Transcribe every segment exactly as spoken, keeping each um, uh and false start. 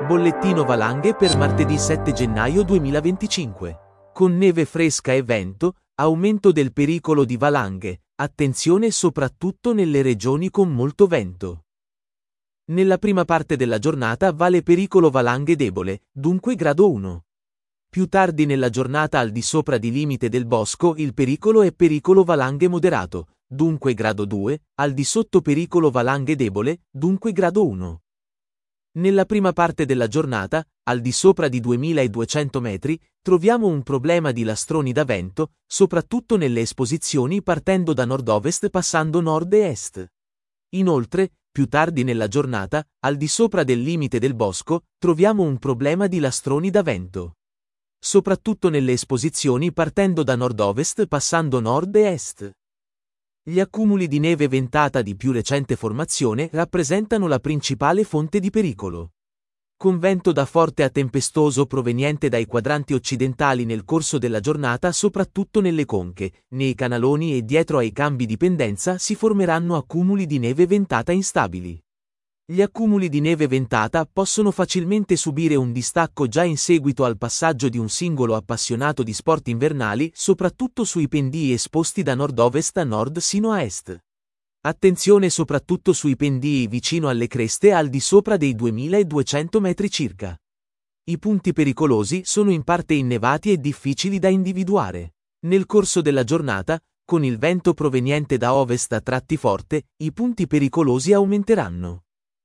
Bollettino valanghe per martedì sette gennaio duemilaventicinque. Con neve fresca e vento, aumento del pericolo di valanghe, attenzione soprattutto nelle regioni con molto vento. Nella prima parte della giornata vale pericolo valanghe debole, dunque grado uno. Più tardi nella giornata al di sopra di limite del bosco il pericolo è pericolo valanghe moderato, dunque grado due, al di sotto pericolo valanghe debole, dunque grado uno. Nella prima parte della giornata, al di sopra di duemiladuecento metri, troviamo un problema di lastroni da vento, soprattutto nelle esposizioni partendo da nord-ovest passando nord e est. Inoltre, più tardi nella giornata, al di sopra del limite del bosco, troviamo un problema di lastroni da vento. Soprattutto nelle esposizioni partendo da nord-ovest passando nord e est. Gli accumuli di neve ventata di più recente formazione rappresentano la principale fonte di pericolo. Con vento da forte a tempestoso proveniente dai quadranti occidentali nel corso della giornata, soprattutto nelle conche, nei canaloni e dietro ai cambi di pendenza si formeranno accumuli di neve ventata instabili. Gli accumuli di neve ventata possono facilmente subire un distacco già in seguito al passaggio di un singolo appassionato di sport invernali, soprattutto sui pendii esposti da nord-ovest a nord sino a est. Attenzione soprattutto sui pendii vicino alle creste al di sopra dei duemiladuecento metri circa. I punti pericolosi sono in parte innevati e difficili da individuare. Nel corso della giornata, con il vento proveniente da ovest a tratti forte, i punti pericolosi aumenteranno.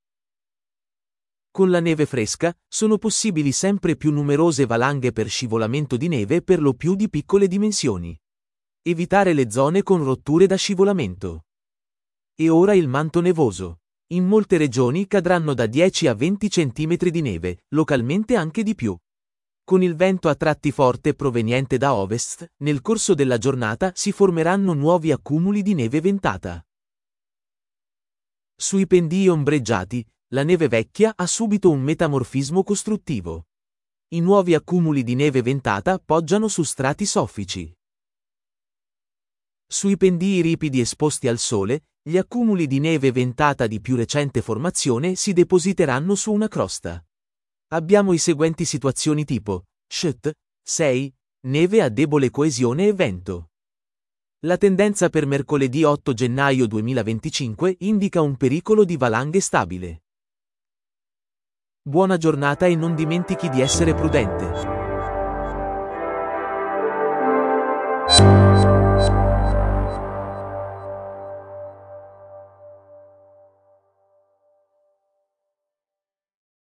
Con la neve fresca, sono possibili sempre più numerose valanghe per scivolamento di neve per lo più di piccole dimensioni. Evitare le zone con rotture da scivolamento. E ora il manto nevoso. In molte regioni cadranno da dieci a venti centimetri di neve, localmente anche di più. Con il vento a tratti forte proveniente da ovest, nel corso della giornata si formeranno nuovi accumuli di neve ventata. Sui pendii ombreggiati, la neve vecchia ha subito un metamorfismo costruttivo. I nuovi accumuli di neve ventata poggiano su strati soffici. Sui pendii ripidi esposti al sole, gli accumuli di neve ventata di più recente formazione si depositeranno su una crosta. Abbiamo i seguenti situazioni tipo: S H T sei, neve a debole coesione e vento. La tendenza per mercoledì otto gennaio duemilaventicinque indica un pericolo di valanghe stabile. Buona giornata e non dimentichi di essere prudente.